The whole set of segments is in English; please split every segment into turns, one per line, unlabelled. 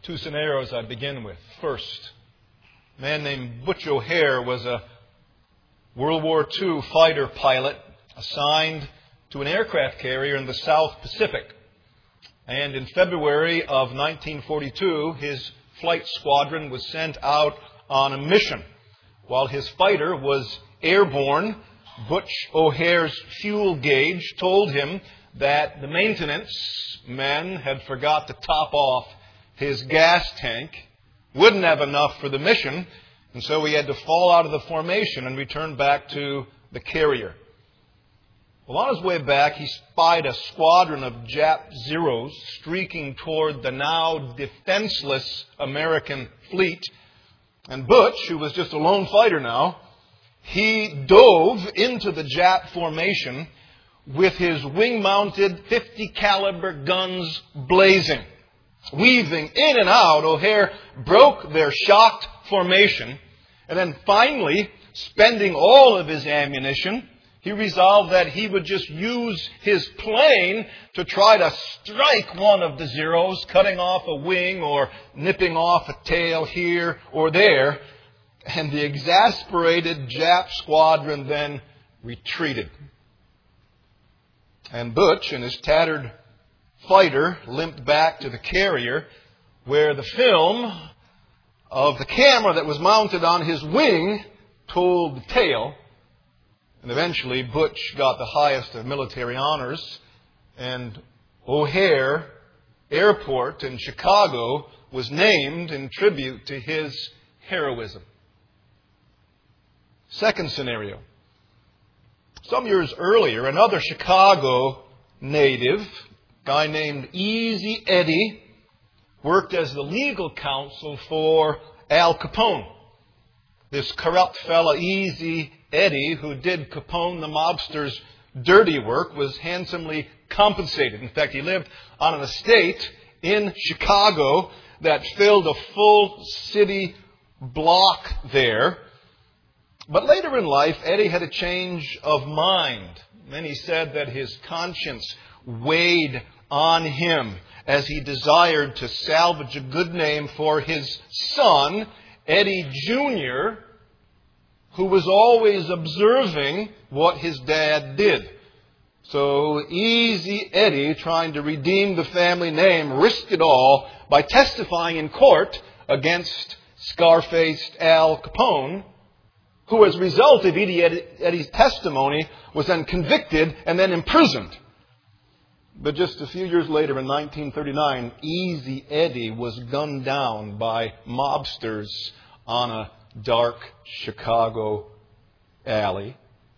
Two scenarios I begin with. First, a man named Butch O'Hare was a World War II fighter pilot assigned to an aircraft carrier in the South Pacific. And in February of 1942, his flight squadron was sent out on a mission. While his fighter was airborne, Butch O'Hare's fuel gauge told him that the maintenance men had forgot to top off his gas tank, wouldn't have enough for the mission, and so he had to fall out of the formation and return back to the carrier. Well, on his way back, he spied a squadron of Jap Zeros streaking toward the now defenseless American fleet. And Butch, who was just a lone fighter now, he dove into the Jap formation with his wing-mounted .50 caliber guns blazing. Weaving in and out, O'Hare broke their shocked formation, and then finally, spending all of his ammunition, he resolved that he would just use his plane to try to strike one of the Zeros, cutting off a wing or nipping off a tail here or there. And the exasperated Jap squadron then retreated. And Butch and his tattered fighter limped back to the carrier, where the film of the camera that was mounted on his wing told the tale. And eventually Butch got the highest of military honors, and O'Hare Airport in Chicago was named in tribute to his heroism. Second scenario. Some years earlier, another Chicago native, a guy named Easy Eddie, worked as the legal counsel for Al Capone. This corrupt fella, Easy Eddie, who did Capone the mobster's dirty work, was handsomely compensated. In fact, he lived on an estate in Chicago that filled a full city block there. But later in life, Eddie had a change of mind. Many said that his conscience weighed on him as he desired to salvage a good name for his son, Eddie Jr., who was always observing what his dad did. So Easy Eddie, trying to redeem the family name, risked it all by testifying in court against Scarfaced Al Capone, who, as a result of Eddie's testimony, was then convicted and then imprisoned. But just a few years later, in 1939, Easy Eddie was gunned down by mobsters on a dark Chicago alley.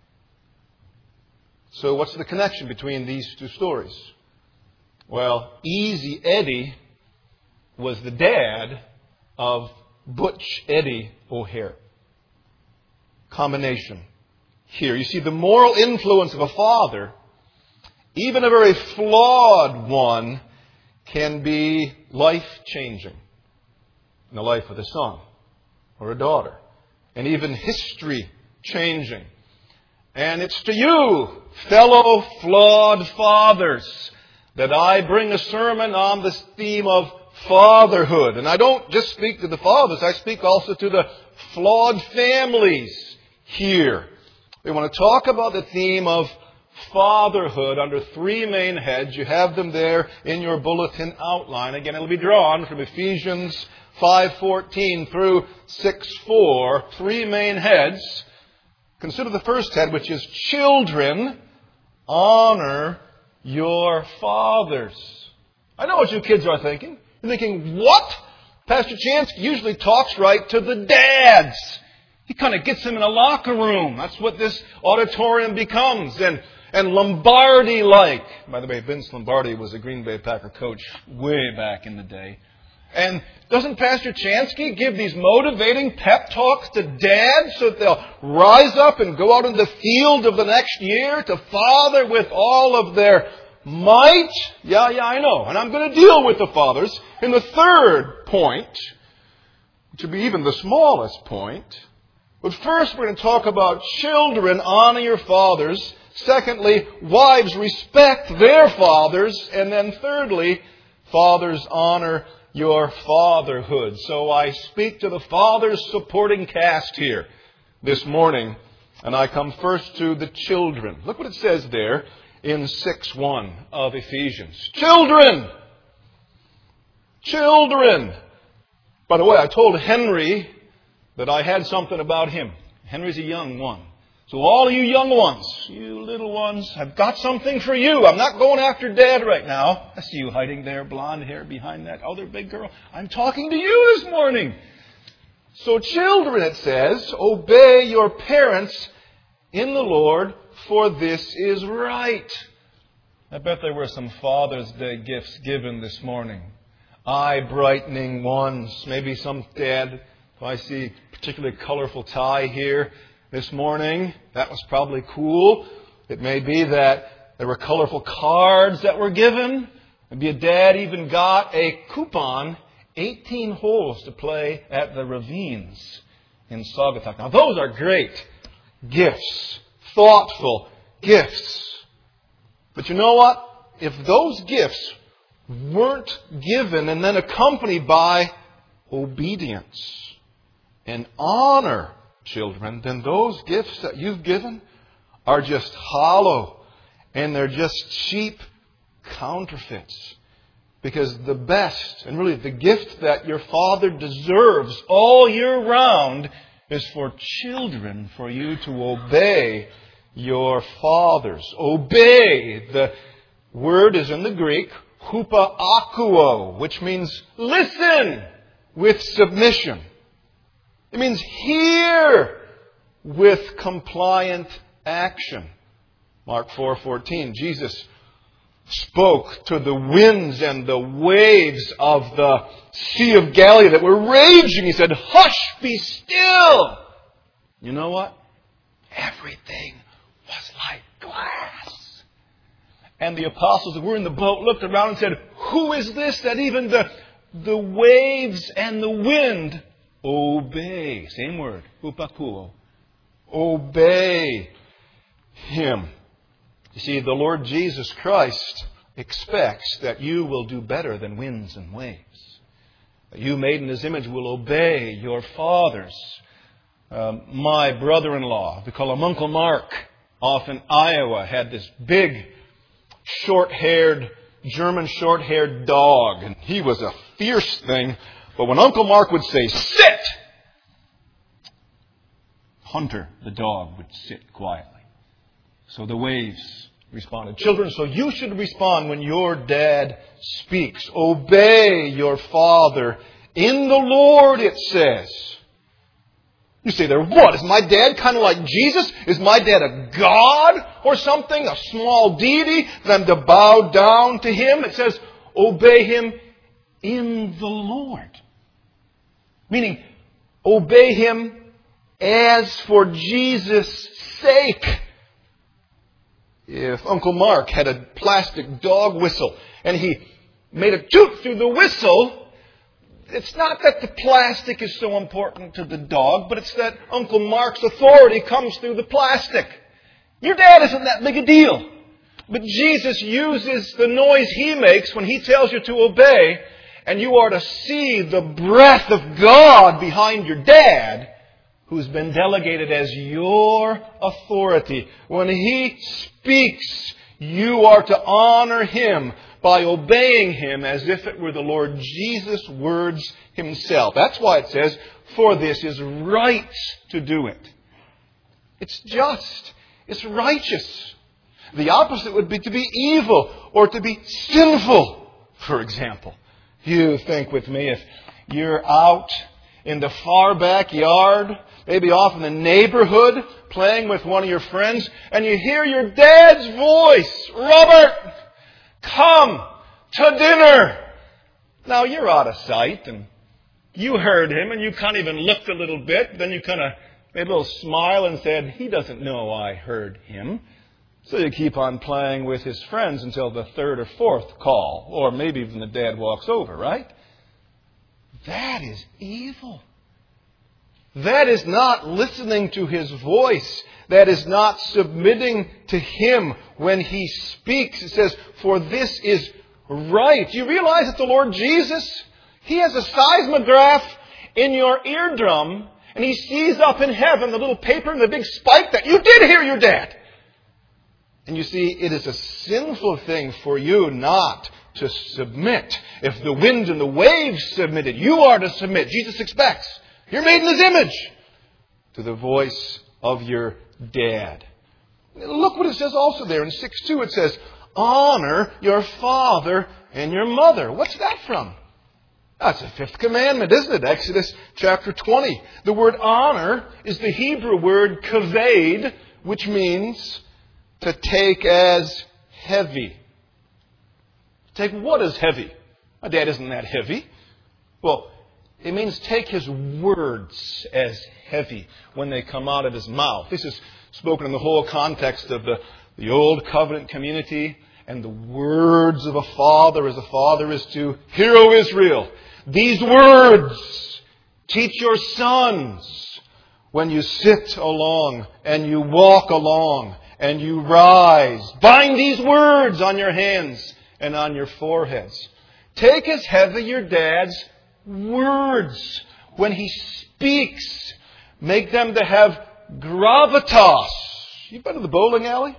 So what's the connection between these two stories? Well, Easy Eddie was the dad of Butch Eddie O'Hare. Combination here. You see, the moral influence of a father, even a very flawed one, can be life-changing in the life of a son or a daughter, and even history-changing. And it's to you, fellow flawed fathers, that I bring a sermon on this theme of fatherhood. And I don't just speak to the fathers, I speak also to the flawed families here. We want to talk about the theme of fatherhood under three main heads. You have them there in your bulletin outline. Again, it'll be drawn from Ephesians 5:14 through 6:4. Three main heads. Consider the first head, which is children, honor your fathers. I know what you kids are thinking. You're thinking, what? Pastor Chansky usually talks right to the dads. He kind of gets them in a locker room. That's what this auditorium becomes. And Lombardi-like. By the way, Vince Lombardi was a Green Bay Packer coach way back in the day. And doesn't Pastor Chansky give these motivating pep talks to dads so that they'll rise up and go out in the field of the next year to father with all of their might? Yeah, I know. And I'm going to deal with the fathers in the third point, which would be even the smallest point. But first we're going to talk about children, honor your fathers. Secondly, wives, respect their fathers. And then thirdly, fathers, honor your fatherhood. So I speak to the father's supporting cast here this morning, and I come first to the children. Look what it says there in 6:1 of Ephesians. Children! Children! By the way, I told Henry that I had something about him. Henry's a young one. So all you young ones, you little ones, I've got something for you. I'm not going after Dad right now. I see you hiding there, blonde hair behind that other big girl. I'm talking to you this morning. So children, it says, obey your parents in the Lord, for this is right. I bet there were some Father's Day gifts given this morning. Eye-brightening ones. Maybe some dad, if I see a particularly colorful tie here this morning, that was probably cool. It may be that there were colorful cards that were given. Maybe a dad even got a coupon, 18 holes to play at the Ravines in Saugatuck. Now those are great gifts, thoughtful gifts. But you know what? If those gifts weren't given and then accompanied by obedience and honor, children, then those gifts that you've given are just hollow and they're just cheap counterfeits. Because the best, and really the gift that your Father deserves all year round, is for children, for you to obey your fathers. Obey. The word is in the Greek, hupakuo, which means listen with submission. It means hear with compliant action. Mark 4:14, Jesus spoke to the winds and the waves of the Sea of Galilee that were raging. He said, "Hush, be still." You know what? Everything was like glass. And the apostles that were in the boat looked around and said, "Who is this that even the waves and the wind obey?" Same word, hupakuo. Obey Him. You see, the Lord Jesus Christ expects that you will do better than winds and waves. That you, made in His image, will obey your fathers. My brother-in-law, we call him Uncle Mark, off in Iowa, had this big, German short-haired dog. And he was a fierce thing. But when Uncle Mark would say, "Sit!" Hunter, the dog, would sit quietly. So the waves responded. Children, so you should respond when your dad speaks. Obey your father in the Lord, it says. You say there, what? Is my dad kind of like Jesus? Is my dad a god or something? A small deity that I'm to bow down to Him? It says, obey Him in the Lord. Meaning, obey Him as for Jesus' sake. If Uncle Mark had a plastic dog whistle and he made a toot through the whistle, it's not that the plastic is so important to the dog, but it's that Uncle Mark's authority comes through the plastic. Your dad isn't that big a deal. But Jesus uses the noise He makes when He tells you to obey, and you are to see the breath of God behind your dad, who's been delegated as your authority. When He speaks, you are to honor Him by obeying Him as if it were the Lord Jesus' words Himself. That's why it says, for this is right to do it. It's just. It's righteous. The opposite would be to be evil or to be sinful, for example. You think with me, if you're out in the far backyard, maybe off in the neighborhood, playing with one of your friends, and you hear your dad's voice, "Robert, come to dinner." Now, you're out of sight, and you heard him, and you kind of even looked a little bit, then you kind of made a little smile and said, "He doesn't know I heard him." So you keep on playing with his friends until the third or fourth call, or maybe even the dad walks over, right? That is evil. That is not listening to His voice. That is not submitting to Him when He speaks. It says, for this is right. Do you realize that the Lord Jesus, He has a seismograph in your eardrum, and He sees up in heaven the little paper and the big spike that you did hear your dad. And you see, it is a sinful thing for you not to submit. If the wind and the waves submitted, you are to submit. Jesus expects. You're made in His image. To the voice of your dad. Look what it says also there in 6:2. It says, honor your father and your mother. What's that from? That's the fifth commandment, isn't it? Exodus chapter 20. The word honor is the Hebrew word kaved, which means to take as heavy. Take what is heavy? My dad isn't that heavy. Well, it means take His words as heavy when they come out of His mouth. This is spoken in the whole context of the Old Covenant community. And the words of a father as a father is to, hear, O Israel, these words teach your sons when you sit along and you walk along and you rise. Bind these words on your hands and on your foreheads. Take as heavy your dad's words when he speaks. Make them to have gravitas. You've been to the bowling alley?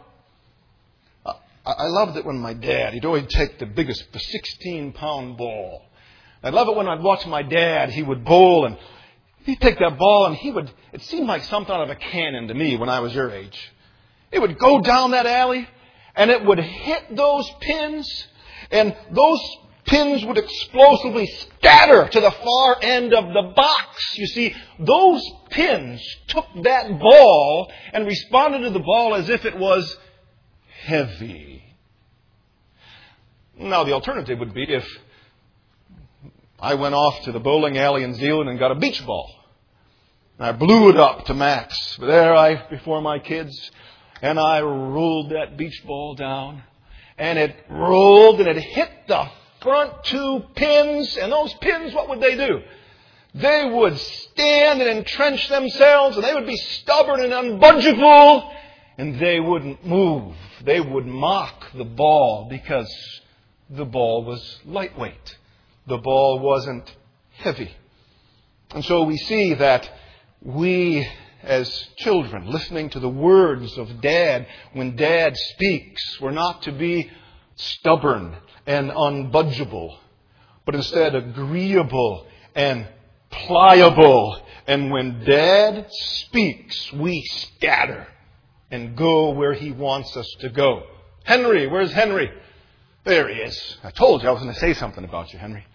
I loved it when my dad, he'd always take the 16-pound ball. I love it when I'd watch my dad, he would bowl and he'd take that ball and it seemed like something out of a cannon to me when I was your age. It would go down that alley and it would hit those pins and those pins would explosively scatter to the far end of the box. You see, those pins took that ball and responded to the ball as if it was heavy. Now, the alternative would be if I went off to the bowling alley in Zeeland and got a beach ball. And I blew it up to max. There before my kids, and I rolled that beach ball down. And it rolled and it hit the front two pins. And those pins, what would they do? They would stand and entrench themselves, and they would be stubborn and unbudgeable, and they wouldn't move. They would mock the ball because the ball was lightweight. The ball wasn't heavy. And so we see that we as children, listening to the words of Dad, when Dad speaks, we're not to be stubborn and unbudgeable, but instead agreeable and pliable. And when Dad speaks, we scatter and go where He wants us to go. Henry, where's Henry? There he is. I told you I was going to say something about you, Henry.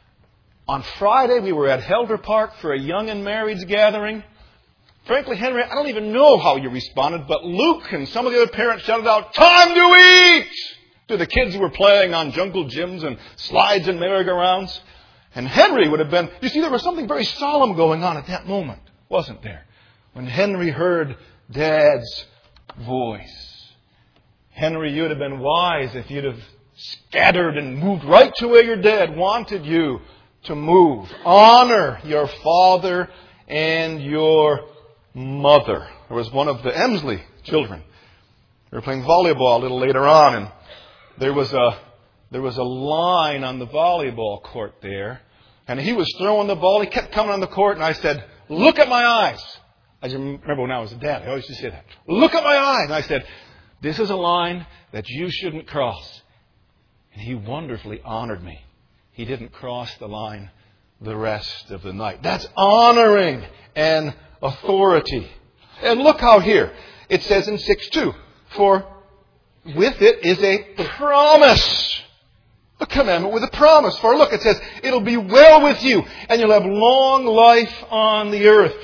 On Friday, we were at Helder Park for a young and marrieds gathering. Frankly, Henry, I don't even know how you responded, but Luke and some of the other parents shouted out, "Time to eat!" to the kids who were playing on jungle gyms and slides and merry-go-rounds. And Henry would have been, you see, there was something very solemn going on at that moment, wasn't there? When Henry heard Dad's voice. Henry, you'd have been wise if you'd have scattered and moved right to where your dad wanted you to move. Honor your father and your mother. There was one of the Emsley children. They were playing volleyball a little later on, and there was a line on the volleyball court there, and he was throwing the ball. He kept coming on the court, and I said, "Look at my eyes." I remember when I was a dad, I always used to say that. "Look at my eyes." And I said, "This is a line that you shouldn't cross." And he wonderfully honored me. He didn't cross the line the rest of the night. That's honoring and authority. And look how here it says in 6:2, for with it is a promise. A commandment with a promise. For look, it says, it'll be well with you and you'll have long life on the earth.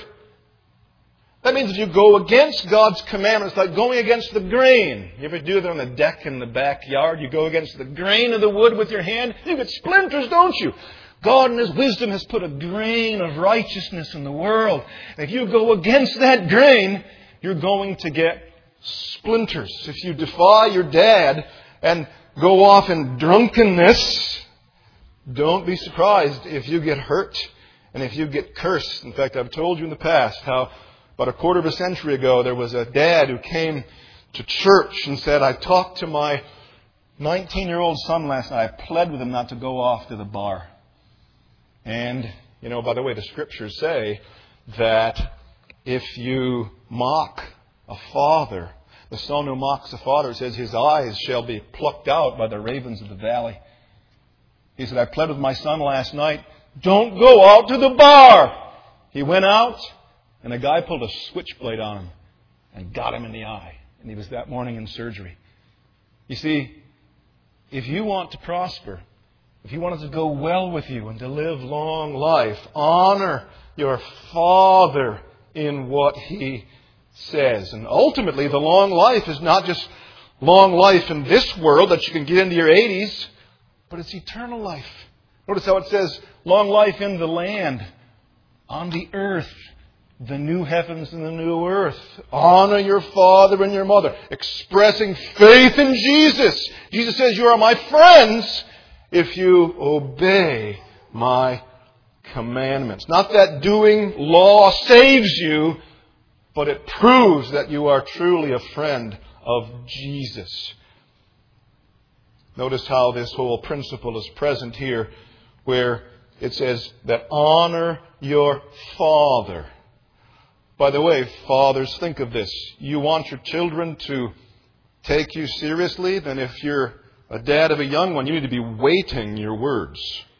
That means if you go against God's commandments, like going against the grain. You ever do that on the deck in the backyard? You go against the grain of the wood with your hand. You get splinters, don't you? God in His wisdom has put a grain of righteousness in the world. And if you go against that grain, you're going to get splinters. If you defy your dad and go off in drunkenness, don't be surprised if you get hurt and if you get cursed. In fact, I've told you in the past how about a quarter of a century ago, there was a dad who came to church and said, "I talked to my 19-year-old son last night. I pled with him not to go off to the bar." And, by the way, the Scriptures say that if you mock a father, the son who mocks a father, it says his eyes shall be plucked out by the ravens of the valley. He said, I pled with my son last night, don't go out to the bar. He went out, and a guy pulled a switchblade on him and got him in the eye. And he was that morning in surgery. You see, if you want to prosper, if you want it to go well with you and to live long life, honor your father in what he says. And ultimately, the long life is not just long life in this world that you can get into your 80s, but it's eternal life. Notice how it says, long life in the land, on the earth, the new heavens and the new earth. Honor your father and your mother, expressing faith in Jesus. Jesus says, you are my friends if you obey my commandments. Not that doing law saves you, but it proves that you are truly a friend of Jesus. Notice how this whole principle is present here, where it says that honor your father. By the way, fathers, think of this. You want your children to take you seriously? Then if you're a dad of a young one, you need to be weighting your words.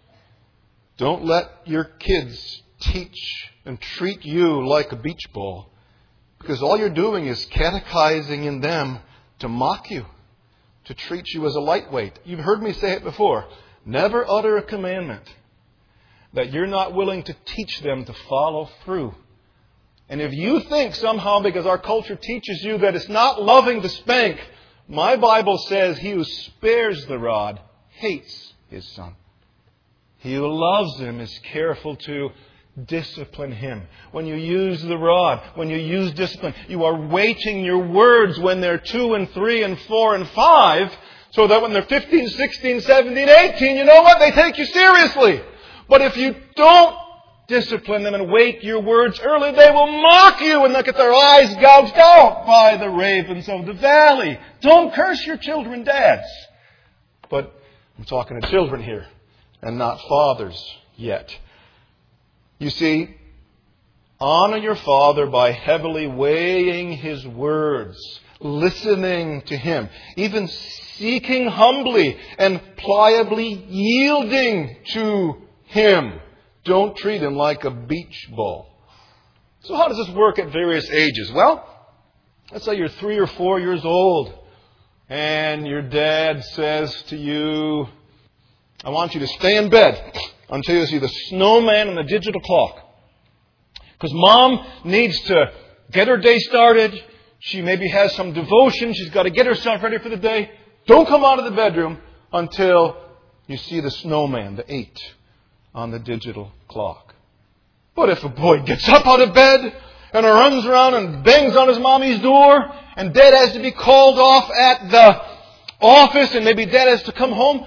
Don't let your kids teach and treat you like a beach ball, because all you're doing is catechizing in them to mock you, to treat you as a lightweight. You've heard me say it before. Never utter a commandment that you're not willing to teach them to follow through. And if you think somehow, because our culture teaches you that it's not loving to spank, my Bible says he who spares the rod hates his son. He who loves him is careful to discipline him. When you use the rod, when you use discipline, you are weighting your words when they're 2 and 3 and 4 and 5, so that when they're 15, 16, 17, 18, you know what? They take you seriously. But if you don't discipline them and weight your words early, they will mock you and they'll get their eyes gouged out by the ravens of the valley. Don't curse your children, dads. But I'm talking to children here and not fathers yet. You see, honor your father by heavily weighing his words, listening to him, even seeking humbly and pliably yielding to him. Don't treat him like a beach ball. So how does this work at various ages? Well, let's say you're 3 or 4 years old and your dad says to you, I want you to stay in bed until you see the snowman and the digital clock. Because Mom needs to get her day started. She maybe has some devotion. She's got to get herself ready for the day. Don't come out of the bedroom until you see the snowman, the 8, on the digital clock. But if a boy gets up out of bed and runs around and bangs on his mommy's door, and Dad has to be called off at the office, and maybe Dad has to come home,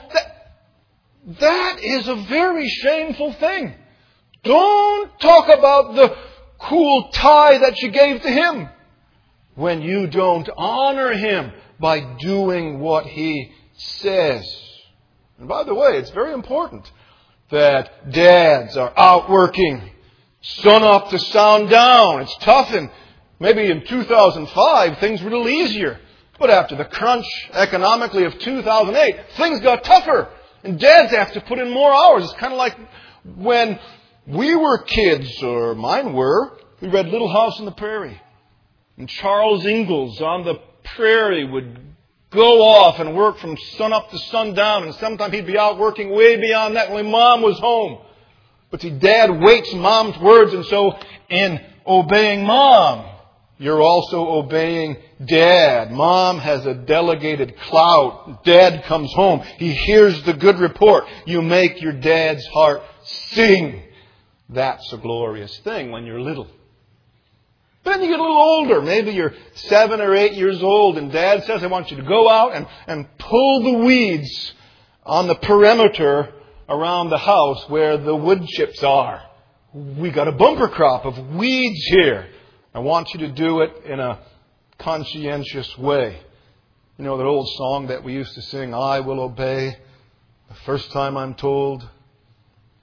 that is a very shameful thing. Don't talk about the cool tie that you gave to him when you don't honor him by doing what he says. And by the way, it's very important that dads are out working sun up to sun down. It's tough, and maybe in 2005 things were a little easier. But after the crunch economically of 2008, things got tougher. And dads have to put in more hours. It's kind of like when we were kids, or mine were, we read Little House on the Prairie. And Charles Ingalls on the prairie would go off and work from sun up to sundown. And sometimes he'd be out working way beyond that when Mom was home. But see, Dad weights Mom's words, and so in obeying Mom, you're also obeying Dad. Mom has a delegated clout. Dad comes home. He hears the good report. You make your dad's heart sing. That's a glorious thing when you're little. But then you get a little older. Maybe you're 7 or 8 years old, and Dad says, I want you to go out and pull the weeds on the perimeter around the house where the wood chips are. We got a bumper crop of weeds here. I want you to do it in a conscientious way. You know that old song that we used to sing, I will obey the first time I'm told.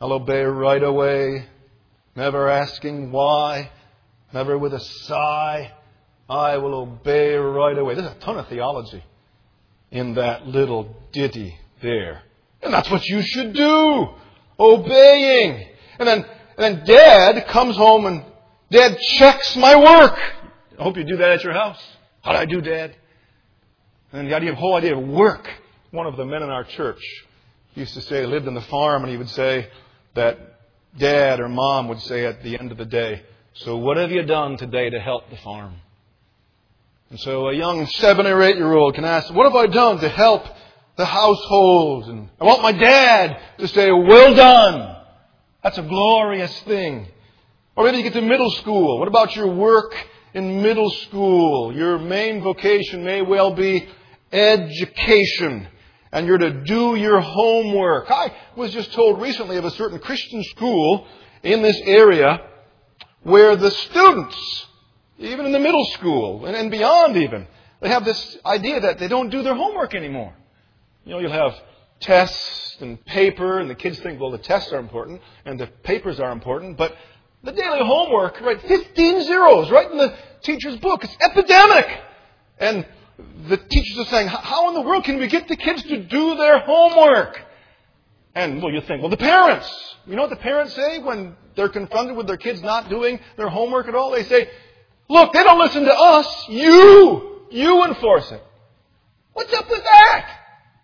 I'll obey right away, never asking why, never with a sigh. I will obey right away. There's a ton of theology in that little ditty there. And that's what you should do. Obeying. And then Dad comes home and Dad checks my work. I hope you do that at your house. How did I do, Dad? And the whole idea of work. One of the men in our church used to say, he lived in the farm, and he would say that Dad or Mom would say at the end of the day, so what have you done today to help the farm? And so a young 7 or 8-year-old can ask, what have I done to help the household? And I want my dad to say, well done. That's a glorious thing. Or maybe you get to middle school. What about your work in middle school? Your main vocation may well be education. And you're to do your homework. I was just told recently of a certain Christian school in this area where the students, even in the middle school and beyond even, they have this idea that they don't do their homework anymore. You'll have tests and paper, and the kids think, well, the tests are important and the papers are important, but the daily homework, right, 15 zeros right in the teacher's book. It's epidemic. And the teachers are saying, how in the world can we get the kids to do their homework? And, well, you think, well, the parents. You know what the parents say when they're confronted with their kids not doing their homework at all? They say, look, they don't listen to us. You enforce it. What's up with that?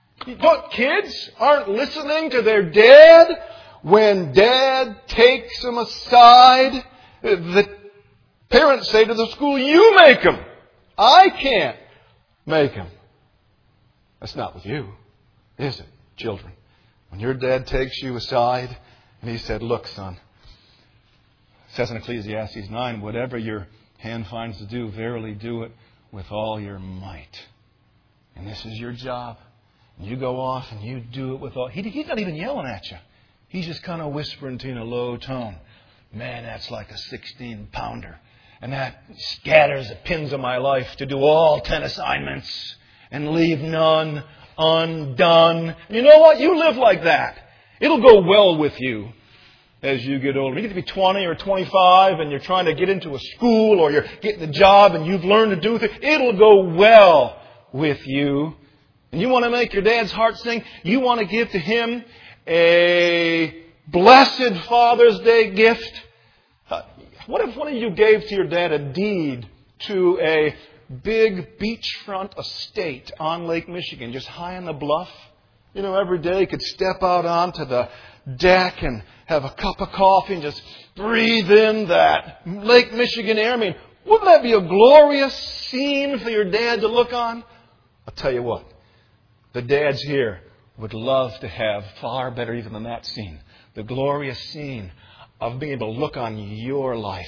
Kids aren't listening to their dad when dad takes them aside. The parents say to the school, you make them. I can't make them. That's not with you, is it, children? When your dad takes you aside and he said, look, son, it says in Ecclesiastes 9, whatever your hand finds to do, verily do it with all your might. And this is your job. And you go off and you do it with all... He's not even yelling at you. He's just kind of whispering to you in a low tone. Man, that's like a 16-pounder. And that scatters the pins of my life to do all 10 assignments and leave none undone. You know what? You live like that. It'll go well with you as you get older. You get to be 20 or 25 and you're trying to get into a school or you're getting a job and you've learned to do things. It'll go well with you. And you want to make your dad's heart sing. You want to give to him a blessed Father's Day gift. What if one of you gave to your dad a deed to a big beachfront estate on Lake Michigan, just high on the bluff? Every day you could step out onto the deck and have a cup of coffee and just breathe in that Lake Michigan air. I mean, wouldn't that be a glorious scene for your dad to look on? I'll tell you what. The dads here would love to have far better even than that scene. The glorious scene of being able to look on your life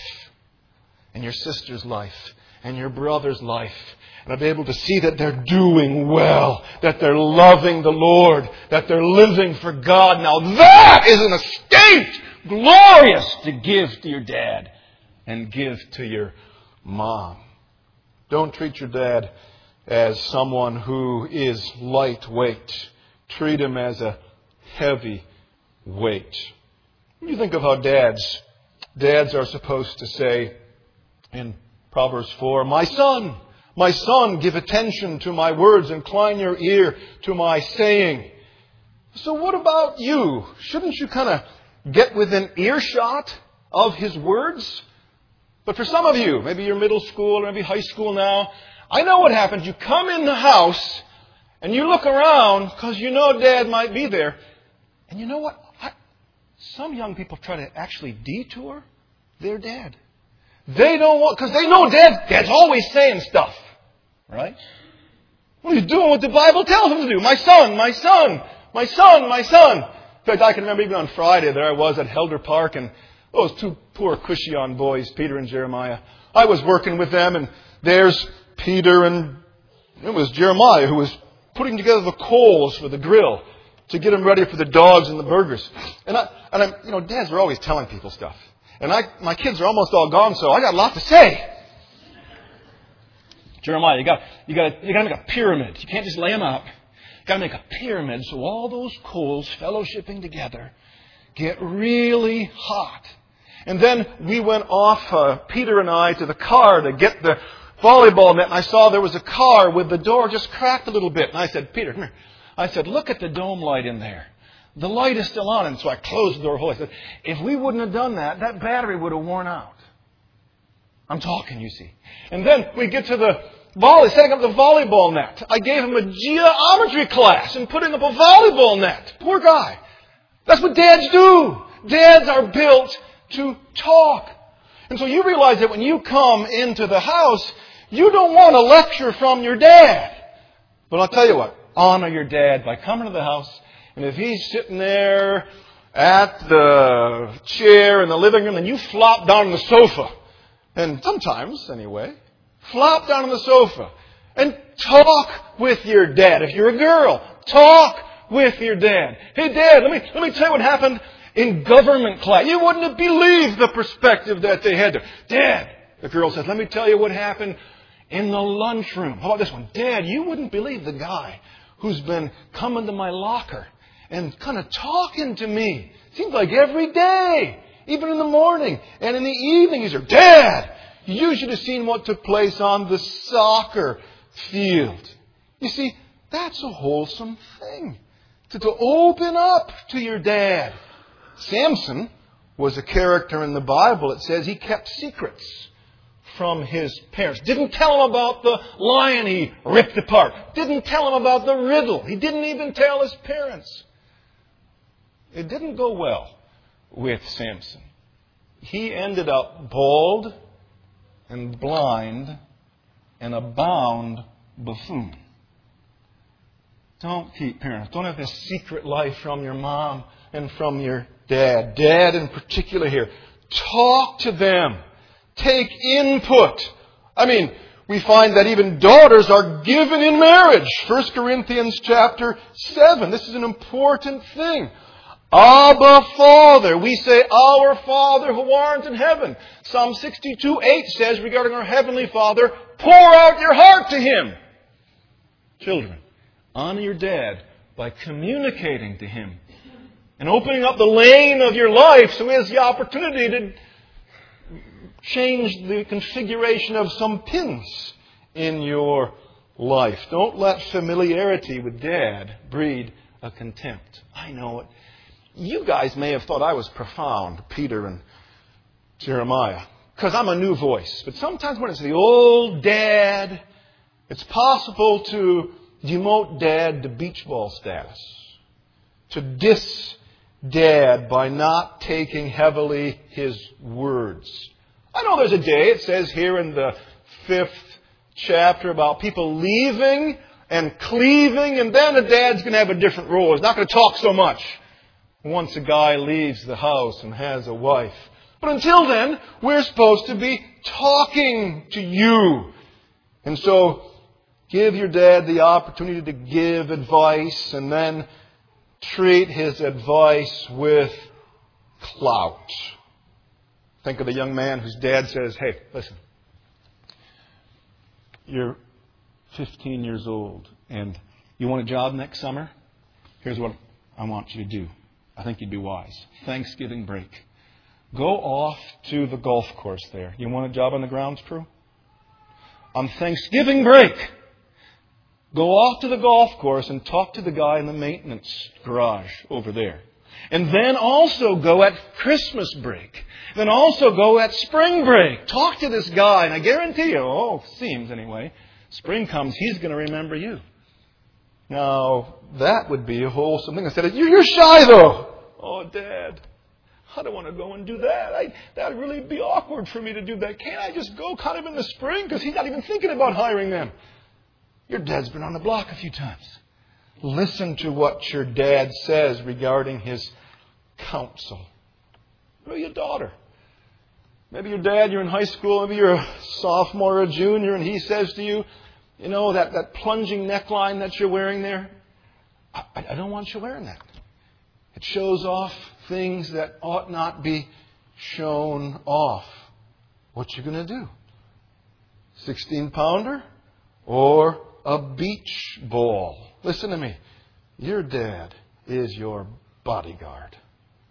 and your sister's life and your brother's life and be able to see that they're doing well, that they're loving the Lord, that they're living for God. Now that is an estate glorious to give to your dad and give to your mom. Don't treat your dad as someone who is lightweight. Treat him as a heavy weight. You think of how dads are supposed to say in Proverbs 4, my son, give attention to my words, incline your ear to my saying. So what about you? Shouldn't you kind of get within earshot of his words? But for some of you, maybe you're middle school or maybe high school now, I know what happens. You come in the house and you look around because you know Dad might be there. And you know what? Some young people try to actually detour their dad. They don't want, because they know Dad's always saying stuff. Right? What are you doing what the Bible tells him to do? My son, my son, my son, my son. In fact, I can remember even on Friday, there I was at Helder Park, and those two poor Cushion boys, Peter and Jeremiah. I was working with them, and there's Peter, and it was Jeremiah who was putting together the coals for the grill to get them ready for the dogs and the burgers. And I'm, dads are always telling people stuff. And my kids are almost all gone, so I got a lot to say. Jeremiah, you got to make a pyramid. You can't just lay them out. You got to make a pyramid so all those coals fellowshipping together get really hot. And then we went off, Peter and I, to the car to get the volleyball net. And I saw there was a car with the door just cracked a little bit. And I said, Peter, come here. I said, look at the dome light in there. The light is still on. And so I closed the door whole. I said, if we wouldn't have done that, that battery would have worn out. I'm talking, you see. And then we get to the setting up the volleyball net. I gave him a geometry class and putting up a volleyball net. Poor guy. That's what dads do. Dads are built to talk. And so you realize that when you come into the house, you don't want a lecture from your dad. But I'll tell you what, honor your dad by coming to the house, and if he's sitting there at the chair in the living room, then you flop down on the sofa. And sometimes, anyway, flop down on the sofa and talk with your dad. If you're a girl, talk with your dad. Hey, Dad, let me tell you what happened in government class. You wouldn't have believed the perspective that they had there. Dad, the girl says, let me tell you what happened in the lunchroom. How about this one? Dad, you wouldn't believe the guy who's been coming to my locker and kind of talking to me. Seems like every day, even in the morning and in the evening. He's there, Dad, you should have seen what took place on the soccer field. You see, that's a wholesome thing. To open up to your dad. Samson was a character in the Bible. It says he kept secrets from his parents. Didn't tell him about the lion he ripped apart. Didn't tell him about the riddle. He didn't even tell his parents. It didn't go well with Samson. He ended up bald and blind and a bound buffoon. Don't keep parents. Don't have this secret life from your mom and from your dad. Dad in particular here. Talk to them. Take input. I mean, we find that even daughters are given in marriage. 1 Corinthians chapter 7. This is an important thing. Abba, Father. We say, Our Father who art in heaven. Psalm 62:8 says regarding our Heavenly Father, pour out your heart to Him. Children, honor your dad by communicating to him and opening up the lane of your life so he has the opportunity to change the configuration of some pins in your life. Don't let familiarity with Dad breed a contempt. I know it. You guys may have thought I was profound, Peter and Jeremiah, because I'm a new voice. But sometimes when it's the old dad, it's possible to demote Dad to beach ball status. To diss Dad by not taking heavily his words. I know there's a day, it says here in the 5th chapter, about people leaving and cleaving, and then a dad's going to have a different role. He's not going to talk so much once a guy leaves the house and has a wife. But until then, we're supposed to be talking to you. And so, give your dad the opportunity to give advice, and then treat his advice with clout. Think of the young man whose dad says, hey, listen, you're 15 years old and you want a job next summer? Here's what I want you to do. I think you'd be wise. Thanksgiving break. Go off to the golf course there. You want a job on the grounds crew? On Thanksgiving break, go off to the golf course and talk to the guy in the maintenance garage over there. And then also go at Christmas break. Then also go at spring break. Talk to this guy, and I guarantee you, seems anyway, spring comes, he's going to remember you. Now, that would be a wholesome thing. I said, you're shy though. Oh, Dad, I don't want to go and do that. That would really be awkward for me to do that. Can't I just go kind of in the spring? Because he's not even thinking about hiring them. Your dad's been on the block a few times. Listen to what your dad says regarding his counsel. Maybe your daughter. Maybe your dad, you're in high school, maybe you're a sophomore or a junior, and he says to you, you know, that plunging neckline that you're wearing there, I don't want you wearing that. It shows off things that ought not be shown off. What you going to do? 16-pounder or a beach ball? Listen to me. Your dad is your bodyguard.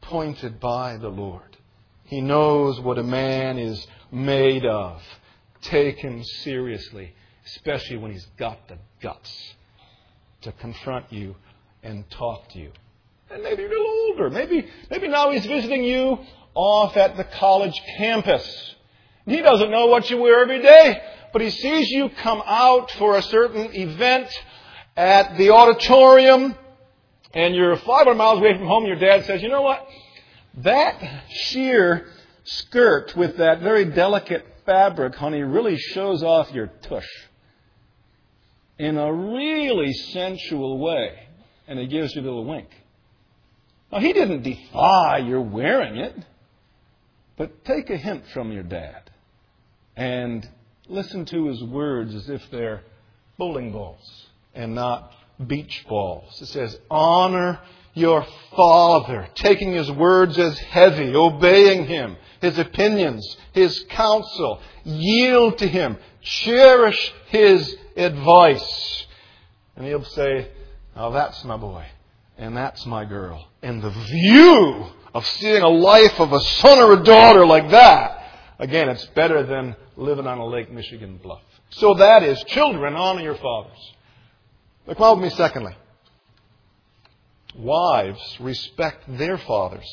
appointed by the Lord. He knows what a man is made of. Take him seriously, especially when he's got the guts to confront you and talk to you. And maybe you're a little older. Maybe now he's visiting you off at the college campus. He doesn't know what you wear every day, but he sees you come out for a certain event at the auditorium, and you're 500 miles away from home. Your dad says, you know what? That sheer skirt with that very delicate fabric, honey, really shows off your tush in a really sensual way. And he gives you a little wink. Now, he didn't defy your wearing it, but take a hint from your dad and listen to his words as if they're bowling balls and not beach balls. It says, honor your father, taking his words as heavy, obeying him, his opinions, his counsel. Yield to him. Cherish his advice. And he'll say, now that's my boy, and that's my girl. And the view of seeing a life of a son or a daughter like that, again, it's better than living on a Lake Michigan bluff. So that is, children, honor your fathers. Look with me secondly. Wives, respect their fathers.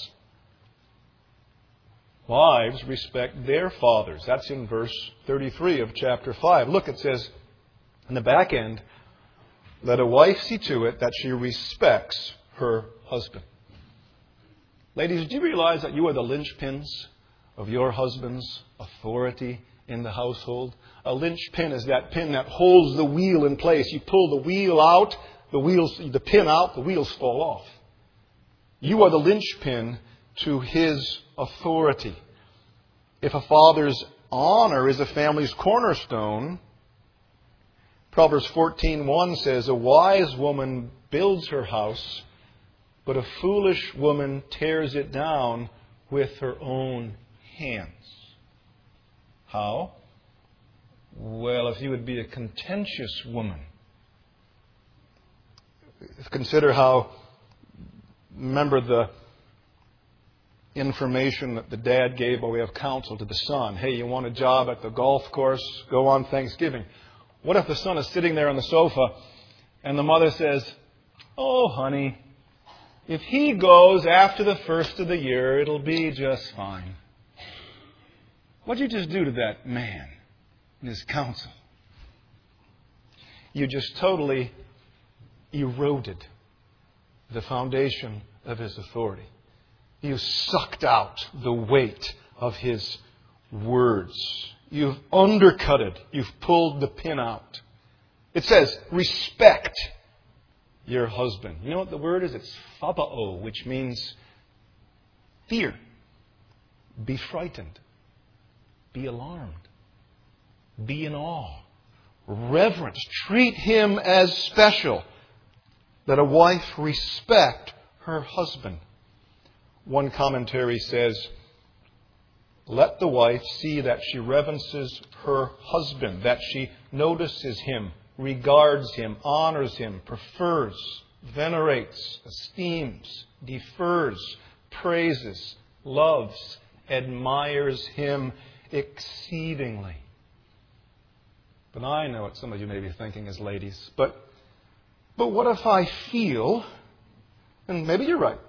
Wives, respect their fathers. That's in verse 33 of chapter 5. Look, it says in the back end, let a wife see to it that she respects her husband. Ladies, do you realize that you are the linchpins of your husband's authority in the household? A linchpin is that pin that holds the wheel in place. You pull the wheel out, the pin out, the wheels fall off. You are the linchpin to his authority. If a father's honor is a family's cornerstone, Proverbs 14:1 says, a wise woman builds her house, but a foolish woman tears it down with her own hands. How? Well, if you would be a contentious woman, consider how, remember the information that the dad gave by way of counsel to the son. Hey, you want a job at the golf course? Go on Thanksgiving. What if the son is sitting there on the sofa and the mother says, oh, honey, if he goes after the first of the year, it'll be just fine. What'd you just do to that man and his counsel? You just totally eroded the foundation of his authority. You sucked out the weight of his words. You've undercutted. You've pulled the pin out. It says, respect your husband. You know what the word is? It's phobao, which means fear. Be frightened. Be alarmed. Be in awe. Reverence. Treat him as special. Let a wife respect her husband. One commentary says, let the wife see that she reverences her husband, that she notices him, regards him, honors him, prefers, venerates, esteems, defers, praises, loves, admires him exceedingly. But I know what some of you may be thinking as ladies, but what if I feel, and maybe you're right,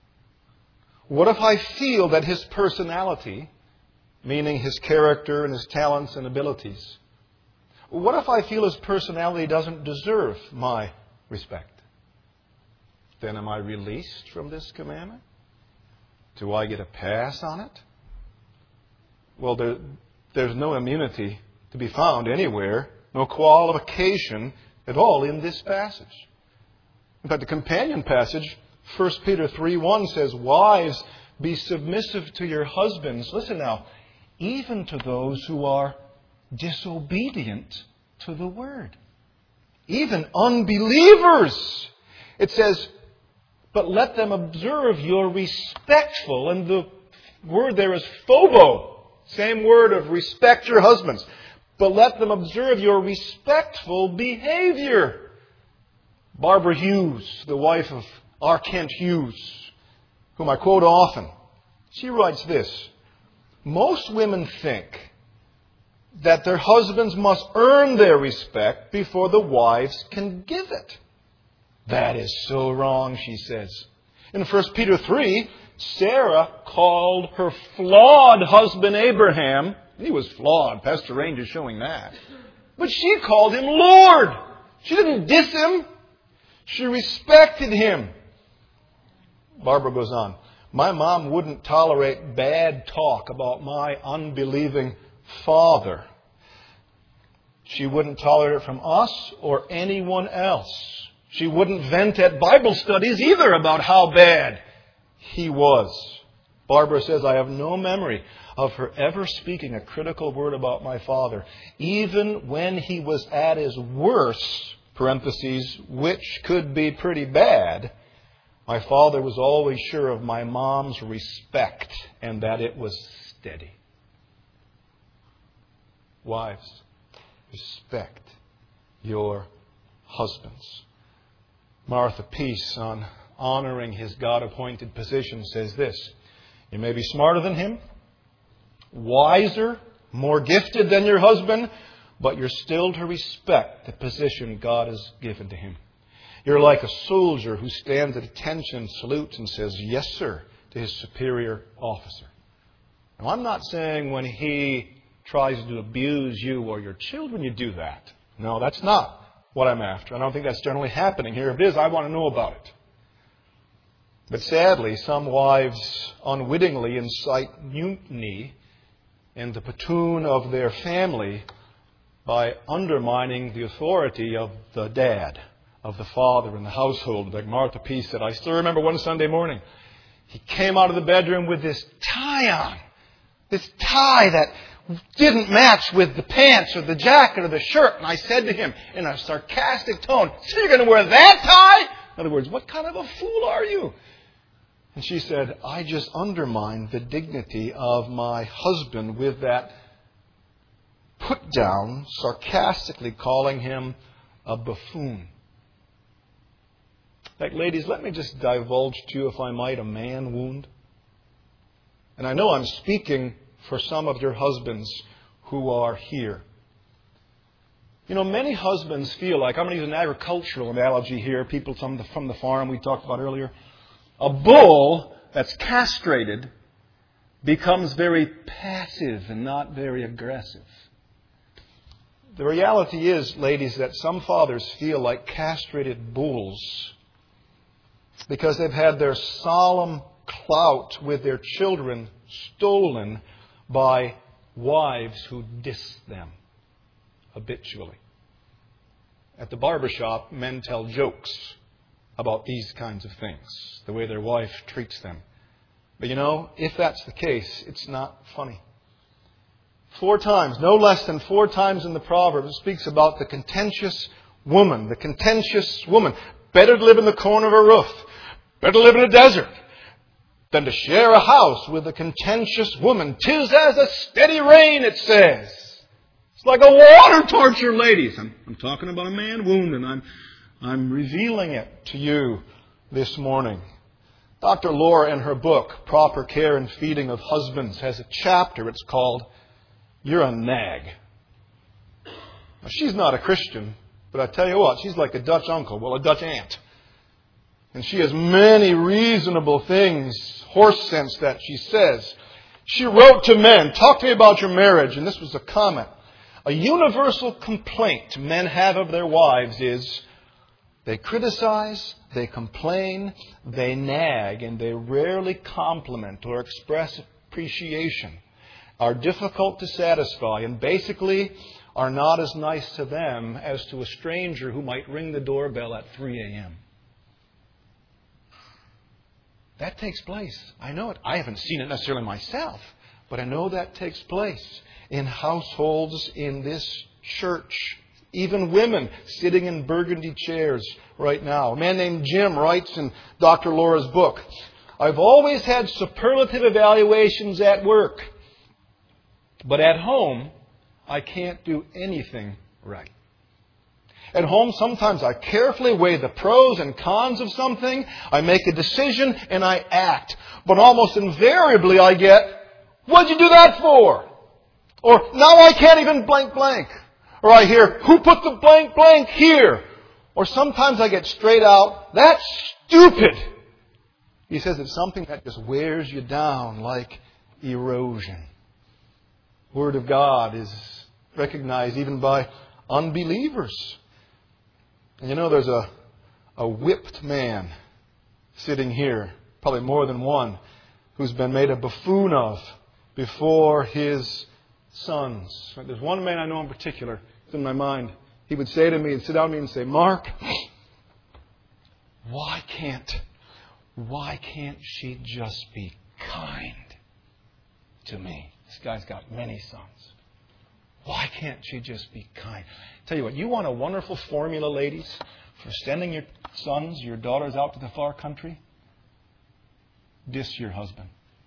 what if I feel that his personality, meaning his character and his talents and abilities, what if I feel his personality doesn't deserve my respect? Then am I released from this commandment? Do I get a pass on it? Well, there's no immunity to be found anywhere, no qualification at all in this passage. In fact, the companion passage, 1 Peter 3:1 says, wives, be submissive to your husbands. Listen now, even to those who are disobedient to the word. Even unbelievers. It says, but let them observe your respectful, and the word there is phobo, same word of respect your husbands. But let them observe your respectful behavior. Barbara Hughes, the wife of R. Kent Hughes, whom I quote often, she writes this: most women think that their husbands must earn their respect before the wives can give it. That is so wrong, she says. In 1 Peter 3, Sarah called her flawed husband Abraham. He was flawed. Pastor Range is showing that. But she called him Lord. She didn't diss him. She respected him. Barbara goes on. My mom wouldn't tolerate bad talk about my unbelieving father. She wouldn't tolerate it from us or anyone else. She wouldn't vent at Bible studies either about how bad he was. Barbara says, I have no memory of her ever speaking a critical word about my father, even when he was at his worst, parentheses, which could be pretty bad. My father was always sure of my mom's respect and that it was steady. Wives, respect your husbands. Martha Peace, on honoring his God-appointed position, says this: you may be smarter than him, wiser, more gifted than your husband, but you're still to respect the position God has given to him. You're like a soldier who stands at attention, salutes, and says, yes, sir, to his superior officer. Now, I'm not saying when he tries to abuse you or your children, you do that. No, that's not what I'm after. I don't think that's generally happening here. If it is, I want to know about it. But sadly, some wives unwittingly incite mutiny in the platoon of their family by undermining the authority of the dad, of the father in the household. Like Martha Peace said, I still remember one Sunday morning, he came out of the bedroom with this tie on. This tie that didn't match with the pants or the jacket or the shirt. And I said to him in a sarcastic tone, so you're going to wear that tie? In other words, what kind of a fool are you? And she said, I just undermined the dignity of my husband with that put down, sarcastically calling him a buffoon. Like, ladies, let me just divulge to you, if I might, a man wound. And I know I'm speaking for some of your husbands who are here. You know, many husbands feel like, I'm going to use an agricultural analogy here, people from the farm we talked about earlier. A bull that's castrated becomes very passive and not very aggressive. The reality is, ladies, that some fathers feel like castrated bulls because they've had their solemn clout with their children stolen by wives who diss them habitually. At the barbershop, men tell jokes about these kinds of things, the way their wife treats them. But you know, if that's the case, it's not funny. 4 times, no less than 4 times in the Proverbs, it speaks about the contentious woman. The contentious woman. Better to live in the corner of a roof. Better to live in a desert than to share a house with a contentious woman. 'Tis as a steady rain, it says. It's like a water torture, ladies. I'm talking about a man wound, and I'm revealing it to you this morning. Dr. Laura, in her book, Proper Care and Feeding of Husbands, has a chapter. It's called, You're a Nag. Now, she's not a Christian, but I tell you what, she's like a Dutch uncle, well, a Dutch aunt. And she has many reasonable things, horse sense, that she says. She wrote to men, talk to me about your marriage, and this was a comment. A universal complaint men have of their wives is they criticize, they complain, they nag, and they rarely compliment or express appreciation, are difficult to satisfy, and basically are not as nice to them as to a stranger who might ring the doorbell at 3 a.m. That takes place. I know it. I haven't seen it necessarily myself, but I know that takes place in households in this church. Even women sitting in burgundy chairs right now. A man named Jim writes in Dr. Laura's book, I've always had superlative evaluations at work, but at home, I can't do anything right. At home, sometimes I carefully weigh the pros and cons of something. I make a decision and I act. But almost invariably I get, "What'd you do that for?" Or, "Now I can't even blank blank." Or I hear, "Who put the blank blank here?" Or sometimes I get straight out, "That's stupid." He says it's something that just wears you down like erosion. The Word of God is recognized even by unbelievers. And you know, there's a whipped man sitting here, probably more than one, who's been made a buffoon of before his sons. There's one man I know in particular, it's in my mind. He would say to me and sit down with me and say, "Mark, why can't she just be kind to me?" This guy's got many sons. Why can't she just be kind? Tell you what, you want a wonderful formula, ladies, for sending your sons, your daughters out to the far country? Diss your husband.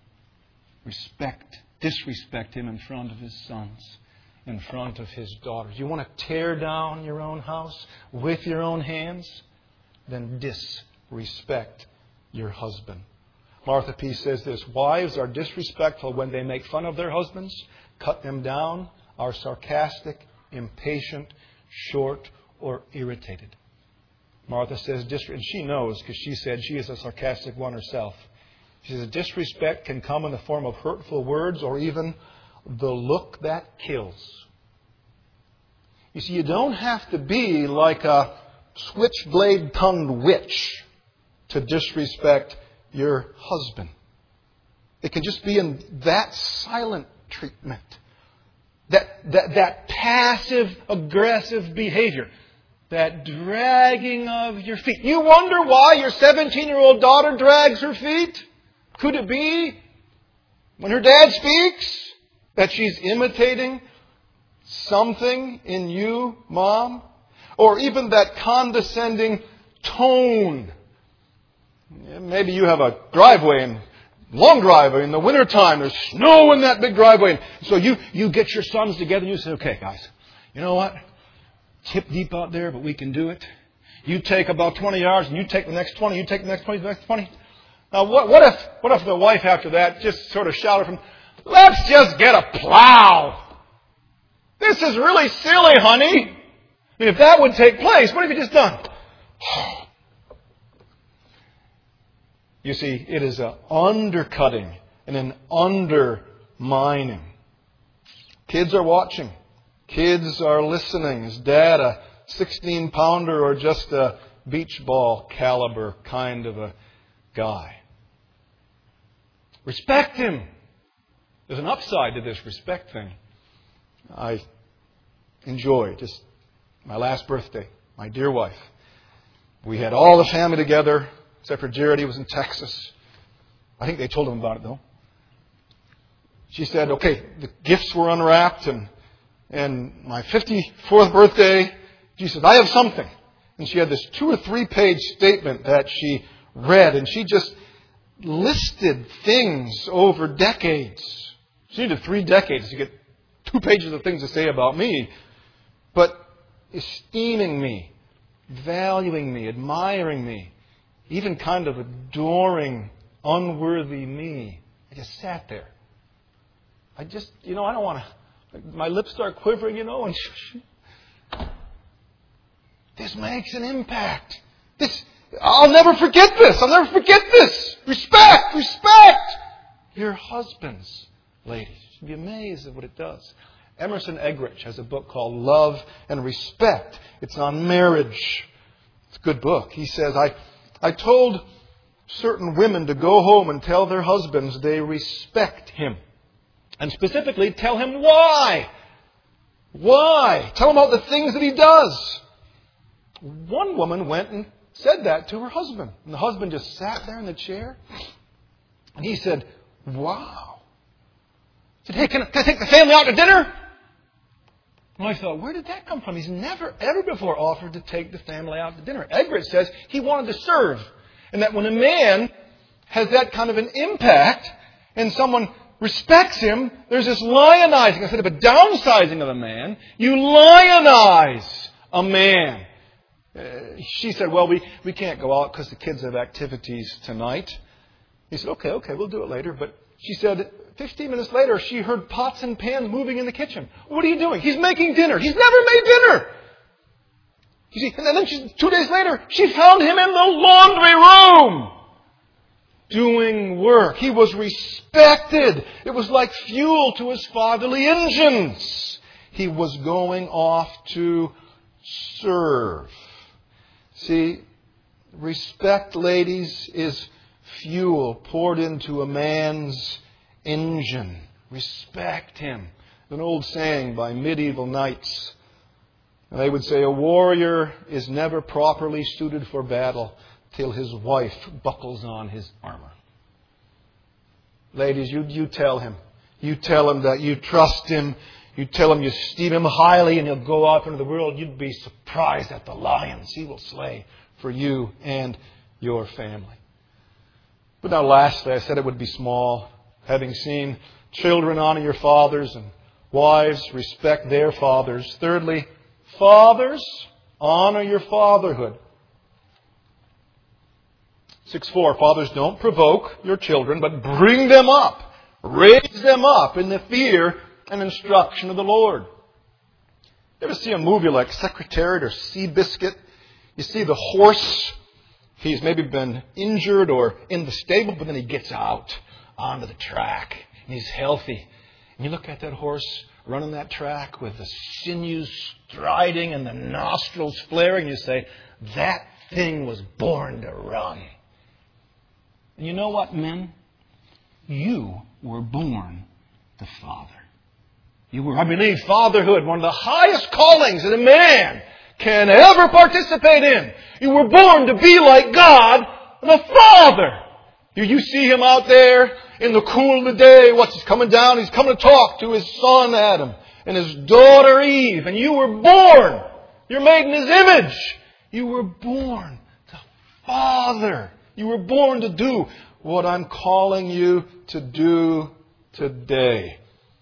Disrespect him in front of his sons, in front of his daughters. You want to tear down your own house with your own hands? Then disrespect your husband. Martha P. says this, "Wives are disrespectful when they make fun of their husbands, cut them down, are sarcastic, impatient, short, or irritated." Martha says, and she knows because she said she is a sarcastic one herself. She says, disrespect can come in the form of hurtful words or even the look that kills. You see, you don't have to be like a switchblade-tongued witch to disrespect your husband. It can just be in that silent treatment. That passive-aggressive behavior. That dragging of your feet. You wonder why your 17-year-old daughter drags her feet? Could it be, when her dad speaks, that she's imitating something in you, Mom? Or even that condescending tone. Maybe you have a driveway, long driveway in the wintertime. There's snow in that big driveway. So you get your sons together and you say, "Okay, guys, you know what? It's hip deep out there, but we can do it. You take about 20 yards and you take the next 20. You take the next 20, the next 20. Now, what if the wife after that just sort of shouted from, "Let's just get a plow. This is really silly, honey." I mean, if that would take place, what have you just done? You see, it is an undercutting and an undermining. Kids are watching. Kids are listening. Is Dad a 16-pounder or just a beach ball caliber kind of a guy? Respect him. There's an upside to this respect thing. I enjoy just my last birthday, my dear wife. We had all the family together, except for Jared. He was in Texas. I think they told him about it, though. She said, okay, the gifts were unwrapped, and my 54th birthday, she said, I have something. And she had this 2 or 3 page statement that she read, and she just listed things over decades. She needed 3 decades to get 2 pages of things to say about me. But esteeming me, valuing me, admiring me, even kind of adoring unworthy me. I just sat there. I don't want to, my lips start quivering, and this makes an impact. I'll never forget this. I'll never forget this. Respect your husbands, ladies. You'd be amazed at what it does. Emerson Eggerichs has a book called Love and Respect. It's on marriage. It's a good book. He says, I told certain women to go home and tell their husbands they respect him. And specifically, tell him why. Why? Tell him about the things that he does. One woman went and said that to her husband. And the husband just sat there in the chair. And he said, wow. He said, hey, can I take the family out to dinner? And I thought, where did that come from? He's never, ever before offered to take the family out to dinner. Eggerichs says he wanted to serve. And that when a man has that kind of an impact and someone respects him, there's this lionizing. Instead of a downsizing of a man, you lionize a man. She said, well, we can't go out because the kids have activities tonight. He said, okay, we'll do it later. But she said, 15 minutes later, she heard pots and pans moving in the kitchen. What are you doing? He's making dinner. He's never made dinner. You see, and then 2 days later, she found him in the laundry room doing work. He was respected. It was like fuel to his fatherly engines. He was going off to serve. See, respect, ladies, is fuel poured into a man's engine. Respect him. An old saying by medieval knights. They would say, a warrior is never properly suited for battle till his wife buckles on his armor. Ladies, you tell him. You tell him that you trust him. You tell him you esteem him highly, and he'll go out into the world. You'd be surprised at the lions he will slay for you and your family. But now lastly, I said it would be small. Having seen children honor your fathers and wives respect their fathers. Thirdly, fathers, honor your fatherhood. 6:4, fathers, don't provoke your children, but bring them up. Raise them up in the fear and instruction of the Lord. You ever see a movie like Secretariat or Seabiscuit? You see the horse. He's maybe been injured or in the stable, but then he gets out onto the track. And he's healthy. And you look at that horse running that track with the sinews striding and the nostrils flaring. You say, that thing was born to run. And you know what, men? You were born to father. I believe fatherhood, one of the highest callings that a man can ever participate in. You were born to be like God, the Father. You see him out there in the cool of the day. What's he's coming down? He's coming to talk to his son Adam and his daughter Eve. And you were born. You're made in his image. You were born to father. You were born to do what I'm calling you to do today.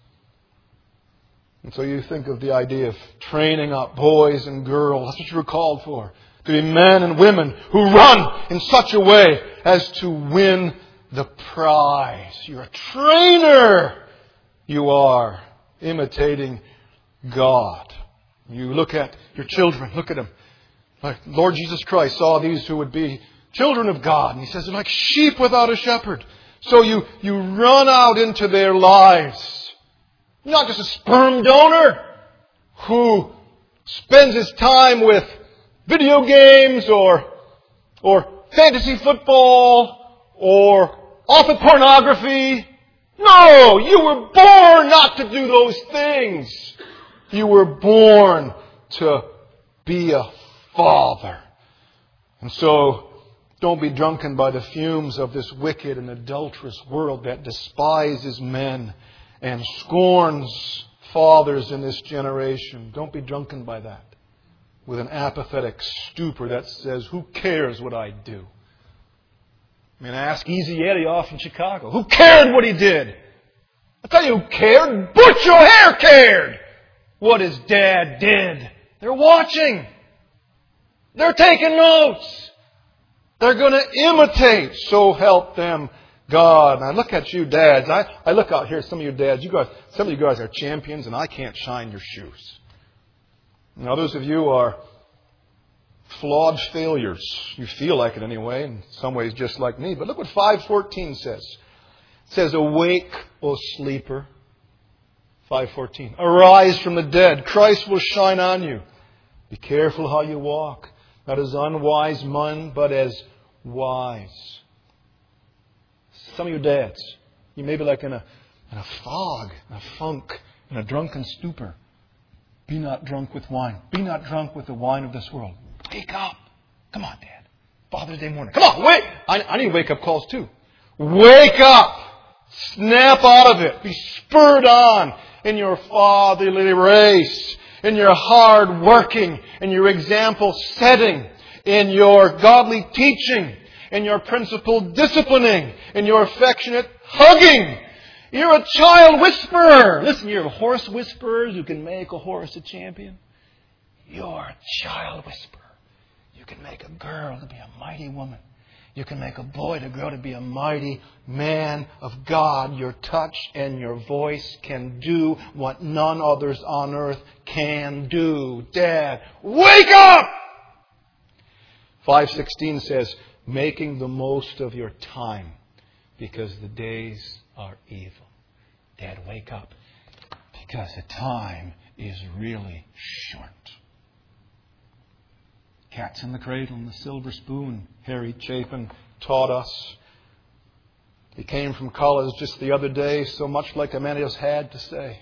And so you think of the idea of training up boys and girls. That's what you were called for. To be men and women who run in such a way as to win the prize. You're a trainer. You are imitating God. You look at your children. Look at them. Like Lord Jesus Christ saw these who would be children of God. And He says they're like sheep without a shepherd. So you run out into their lives. Not just a sperm donor who spends his time with video games or fantasy football or off of pornography. No, you were born not to do those things. You were born to be a father. And so, don't be drunken by the fumes of this wicked and adulterous world that despises men and scorns fathers in this generation. Don't be drunken by that with an apathetic stupor that says, who cares what I do? I mean, ask Easy Eddie off in Chicago. Who cared what he did? I'll tell you who cared. Butch O'Hare cared what his dad did. They're watching. They're taking notes. They're going to imitate. So help them God. And I look at you dads. I look out here, some of you dads. Some of you guys are champions and I can't shine your shoes. And others of you are flawed failures. You feel like it anyway, in some ways just like me. But look what 5:14 says. It says, awake, O sleeper. 5:14. Arise from the dead. Christ will shine on you. Be careful how you walk. Not as unwise men, but as wise. Some of you dads, you may be like in a fog, in a funk, in a drunken stupor. Be not drunk with wine. Be not drunk with the wine of this world. Wake up. Come on, Dad. Father's Day morning. Come on, wait. I need wake-up calls too. Wake up. Snap out of it. Be spurred on in your fatherly race, in your hard working, in your example setting, in your godly teaching, in your principled disciplining, in your affectionate hugging. You're a child whisperer. Listen, you're horse whisperers who can make a horse a champion. You're a child whisperer. You can make a girl to be a mighty woman. You can make a boy to grow to be a mighty man of God. Your touch and your voice can do what none others on earth can do. Dad, wake up! 5:16 says, making the most of your time because the days are evil. Dad, wake up because the time is really short. Cat's in the Cradle and the Silver Spoon, Harry Chapin taught us. He came from college just the other day, so much like a man has had to say.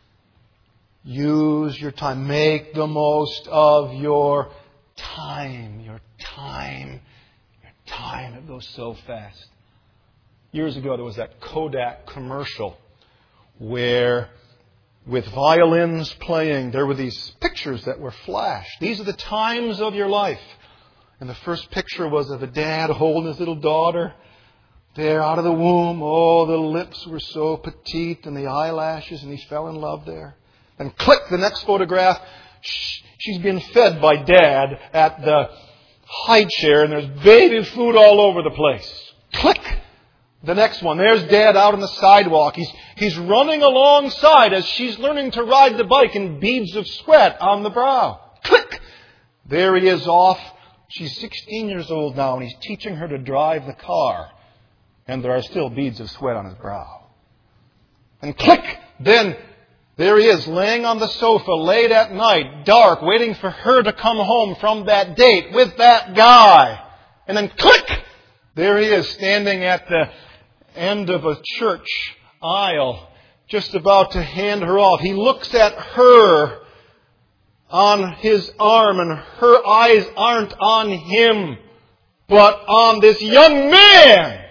Use your time. Make the most of your time. Your time. Your time. It goes so fast. Years ago, there was that Kodak commercial where, with violins playing, there were these pictures that were flashed. These are the times of your life. And the first picture was of a dad holding his little daughter there out of the womb. Oh, the lips were so petite and the eyelashes, and he fell in love there. And click, the next photograph. She's being fed by Dad at the high chair, and there's baby food all over the place. Click! The next one. There's Dad out on the sidewalk. He's running alongside as she's learning to ride the bike, and beads of sweat on the brow. Click! There he is off. She's 16 years old now, and he's teaching her to drive the car. And there are still beads of sweat on his brow. And click! Then there he is, laying on the sofa late at night, dark, waiting for her to come home from that date with that guy. And then click! There he is, standing at the end of a church aisle, just about to hand her off. He looks at her on his arm, and her eyes aren't on him, but on this young man.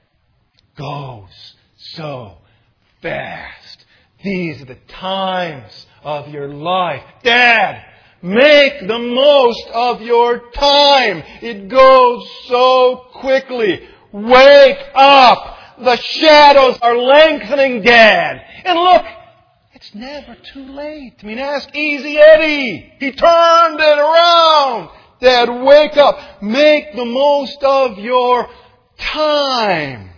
Goes so fast. These are the times of your life. Dad, make the most of your time. It goes so quickly. Wake up. The shadows are lengthening, Dad. And look, it's never too late. I mean, ask Easy Eddie. He turned it around. Dad, wake up. Make the most of your time.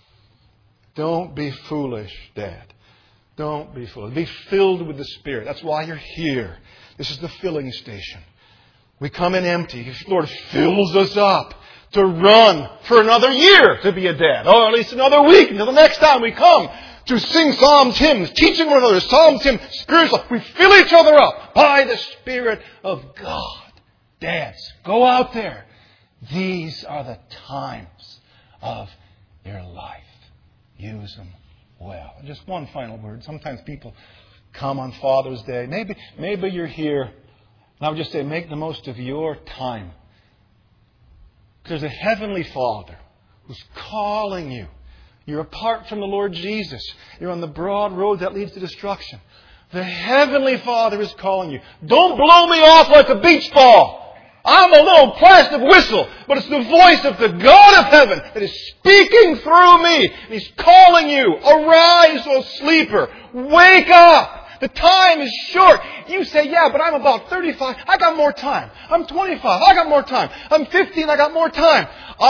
Don't be foolish, Dad. Don't be foolish. Be filled with the Spirit. That's why you're here. This is the filling station. We come in empty. The Lord fills us up to run for another year to be a dad. Or at least another week until the next time we come to sing psalms, hymns, teaching one another, psalms, hymns, spiritual. We fill each other up by the Spirit of God. Dads, go out there. These are the times of your life. Use them well. And just one final word. Sometimes people come on Father's Day. Maybe you're here. And I would just say, make the most of your time. There's a Heavenly Father who's calling you. You're apart from the Lord Jesus. You're on the broad road that leads to destruction. The Heavenly Father is calling you. Don't blow me off like a beach ball. I'm a little plastic whistle, but it's the voice of the God of heaven that is speaking through me. And He's calling you. Arise, O sleeper. Wake up. The time is short. You say, yeah, but I'm about 35. I got more time. I'm 25. I got more time. I'm 15. I got more time.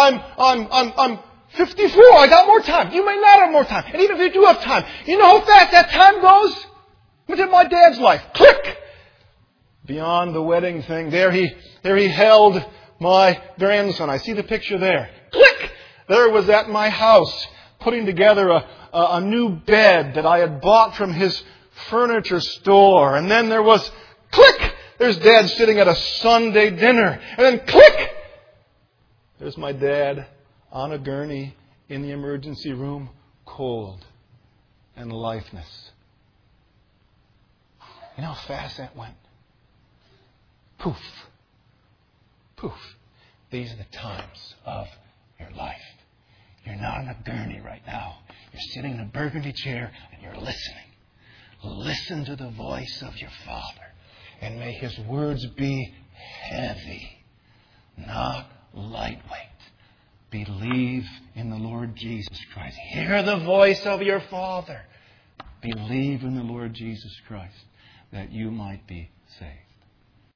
I'm 54. I got more time. You may not have more time. And even if you do have time, you know how fast that time goes? Look at my dad's life. Click! Beyond the wedding thing, there he held my grandson. I see the picture there. Click! There was at my house putting together a new bed that I had bought from his furniture store. And then there was, click! There's Dad sitting at a Sunday dinner. And then click! There's my dad on a gurney in the emergency room, cold and lifeless. You know how fast that went? Poof. Poof. These are the times of your life. You're not on a gurney right now. You're sitting in a burgundy chair and you're listening. Listen to the voice of your Father. And may His words be heavy, not lightweight. Believe in the Lord Jesus Christ. Hear the voice of your Father. Believe in the Lord Jesus Christ that you might be saved.